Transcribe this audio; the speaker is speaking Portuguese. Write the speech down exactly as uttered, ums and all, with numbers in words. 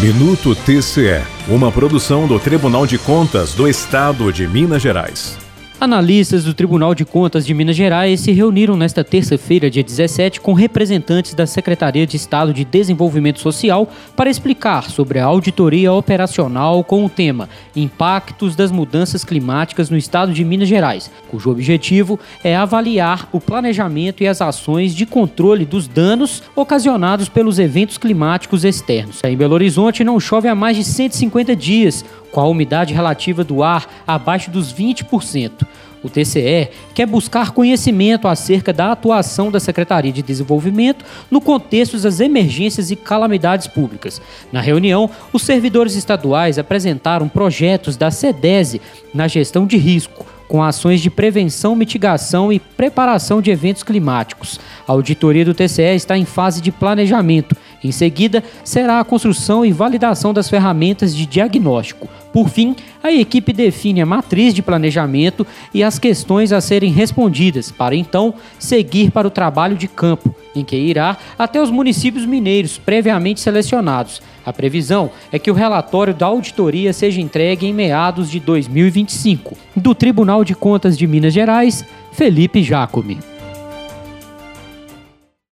Minuto T C E, uma produção do Tribunal de Contas do Estado de Minas Gerais. Analistas do Tribunal de Contas de Minas Gerais se reuniram nesta terça-feira, dia dezessete, com representantes da Secretaria de Estado de Desenvolvimento Social para explicar sobre a auditoria operacional com o tema Impactos das Mudanças Climáticas no Estado de Minas Gerais, cujo objetivo é avaliar o planejamento e as ações de controle dos danos ocasionados pelos eventos climáticos externos. Em Belo Horizonte não chove há mais de cento e cinquenta dias, com a umidade relativa do ar abaixo dos vinte por cento. O T C E quer buscar conhecimento acerca da atuação da Secretaria de Desenvolvimento no contexto das emergências e calamidades públicas. Na reunião, os servidores estaduais apresentaram projetos da SEDESE na gestão de risco, com ações de prevenção, mitigação e preparação de eventos climáticos. A auditoria do T C E está em fase de planejamento. Em seguida, será a construção e validação das ferramentas de diagnóstico. Por fim, a equipe define a matriz de planejamento e as questões a serem respondidas, para então seguir para o trabalho de campo, em que irá até os municípios mineiros previamente selecionados. A previsão é que o relatório da auditoria seja entregue em meados de dois mil e vinte e cinco. Do Tribunal de Contas de Minas Gerais, Felipe Jacome.